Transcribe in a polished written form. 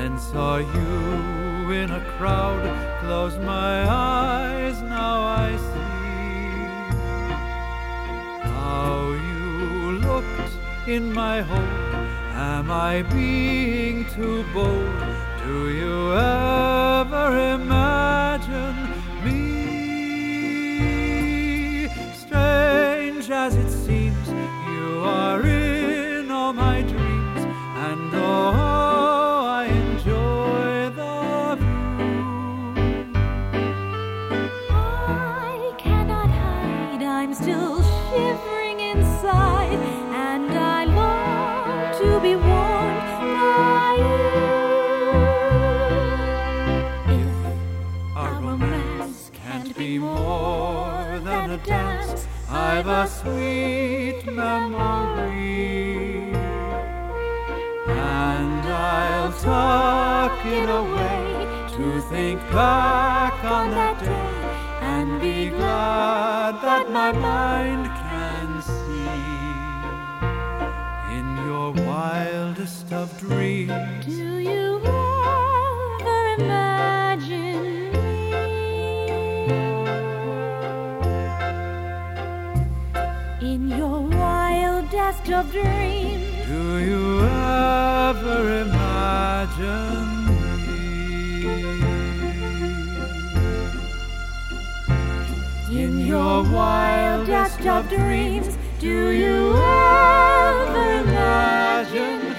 then saw you in a crowd. Close my eyes, now I see how you looked in my hope. Am I being too bold? Do you ever imagine me? Strange as it seems, you are in all my dreams, and oh, I enjoy the view. I cannot hide, I'm still shivering inside, and I long to be warmed by you. If our romance can't be more than a dance, I've a sweet memory, and I'll tuck it away to think back on that day and be glad that my mind can see in your wildest of dreams. do you ever imagine me? In your wildest of dreams, Do you ever imagine me? in your wildest of dreams, do you ever imagine